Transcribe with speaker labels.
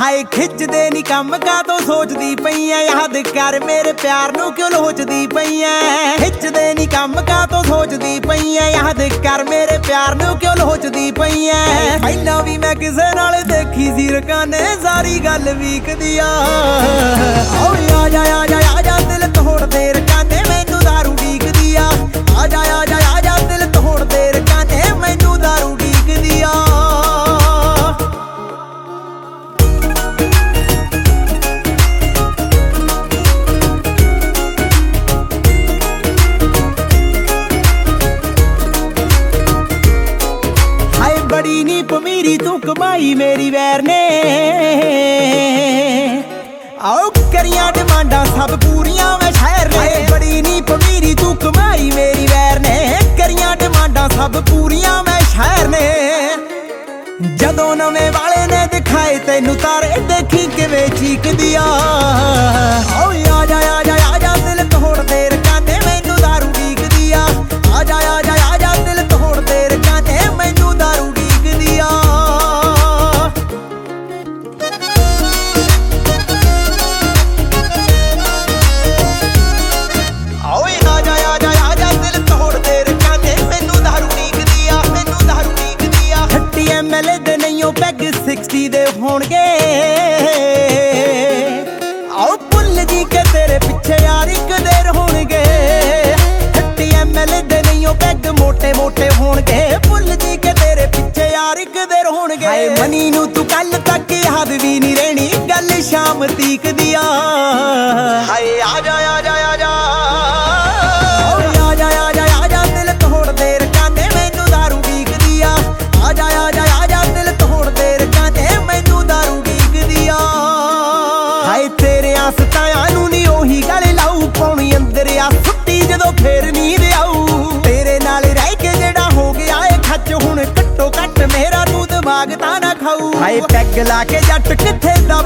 Speaker 1: ਹਾਏ ਖਿੱਚਦੇ ਨੀ ਕੰਮ ਕਾਤੋਂ ਸੋਚਦੀ ਪਈ ਐ, ਯਾਦ ਕਰ ਮੇਰੇ ਪਿਆਰ ਨੂੰ ਕਿਉਂ ਲੋਚਦੀ ਪਈ ਐ। ਖਿੱਚਦੇ ਨੀ ਕੰਮ ਕਾਤੋਂ ਸੋਚਦੀ ਪਈ ਐ, ਯਾਦ ਕਰ ਮੇਰੇ ਪਿਆਰ ਨੂੰ ਕਿਉਂ ਲੋਚਦੀ ਪਈ ਐ। ਪਹਿਲਾਂ ਵੀ ਮੈਂ ਕਿਸੇ ਨਾਲ ਦੇਖੀ ਸੀ ਰਕਾਨੇ, ਸਾਰੀ ਗੱਲ ਵੀਕਦੀ ਆ। ਓਏ ਆ ਜਾ ਆ ਜਾ ਆ ਜਾ ਦਿਲ ਤੋੜਦੇ ਰਕਾਨੇ, ਮੈਨੂੰ ਦਾਰੂ ਡੀਕਦੀ ਆ। ਆ ਜਾ ਆ ਜਾ ਆ ਜਾ ਦਿਲ ਤੋੜਦੇ ਰਕਾਨੇ, ਮੈਨੂੰ ਦਾਰੂ ਡੀਕਦੀ ਆ। बड़ी नी पमीरी तू कमाई मेरी वैर ने, आओ करियां डिमांडा सब पूरियां मैं शहर ने। बड़ी नी पमीरी तू कमाई मेरी वैर ने, करियां डिमांडा सब पूरियां मैं शहर ने। जदों नवे वाले ने दिखाए तेनू तारे, देखी किवें चीकदी आ। आओ आ जा आ जा आ जा दिल तोड़ दे रकाने, मैनू दारू ਡੀਕਦੀ ਆ। आ जा आ जा आ जा दिल तोड़ दे रकाने, मैनू दारू ਡੀਕਦੀ ਆ। ਓਏ ਆ ਜਾ ਆ ਜਾ ਆ ਜਾ ਦਿਲ ਤੋੜ ਦੇ ਰਕਾਨੇ, ਮੈਨੂੰ ਦਾਰੂ ਡੀਕਦੀ ਆ, ਮੈਨੂੰ ਦਾਰੂ ਡੀਕਦੀ ਆ। 30 ml ਦੇ ਨਹੀਂ ਉਹ ਪੈਗ 60 ਦੇ ਹੋਣਗੇ, ਆਓ ਭੁੱਲ ਜੀ ਕੇ ਤੇਰੇ ਪਿੱਛੇ ਯਾਰ ਇੱਕ ਦੇਰ ਹੋਣਗੇ। 30 ml ਦੇ ਨਹੀਂ ਉਹ ਪੈਗ ਮੋਟੇ ਮੋਟੇ ਹੋਣਗੇ, ਭੁੱਲ ਜੀ ਕੇ ਤੇਰੇ ਪਿੱਛੇ ਯਾਰ ਇੱਕ ਦੇਰ ਹੋਣਗੇ। ਹਾਏ ਮਨੀ ਨੂੰ ਤੂੰ ਕੱਲ ਤੱਕ ਯਾਦ ਵੀ ਨਹੀਂ ਰਹਿਣੀ, ਗੱਲ ਸ਼ਾਮ ਤੀਕ ਦੀ ਆ। ਹਾਏ ਆ ਜਾ ਆ ਜਾ ਆ ਜਾ ਓਏ ਆ ਜਾ ਆ ਜਾ ਆ ਜਾ ਦਿਲ ਤੋੜ ਦੇ ਰਕਾਨੇ, ਮੈਨੂੰ ਦਾਰੂ ਡੀਕਦੀ ਆ। ਆ ਜਾ ਆ ਜਾ ਆ ਜਾ ਦਿਲ ਤੋੜ ਦੇ ਰਕਾਨੇ, ਮੈਨੂੰ ਦਾਰੂ ਡੀਕਦੀ ਆ। ਹਾਏ ਤੇਰੇ ਆਸਤਾਂ ਨੂੰ ਨੀ ਉਹੀ ਗੱਲ ਲਾਊ, ਪਾਉਣੀ ਅੰਦਰ ਆ ਸੁੱਤੀ ਜਦੋਂ ਫੇਰ ਨੀਂਦ ਆਊ। ਤੇਰੇ ਨਾਲ ਰਹਿ ਕੇ ਜਿਹੜਾ ਹੋ ਗਿਆ ਏ ਖੱਚ, ਹੁਣ ਘੱਟੋ ਘੱਟ ਮੇਰਾ ਤੂੰ ਦਿਮਾਗ ਤਾਂ ਨਾ ਖਾਊ। ਹਾਏ ਪੈਗ ਲਾ ਕੇ ਜੱਟ ਕਿੱਥੇ ਦੱਬ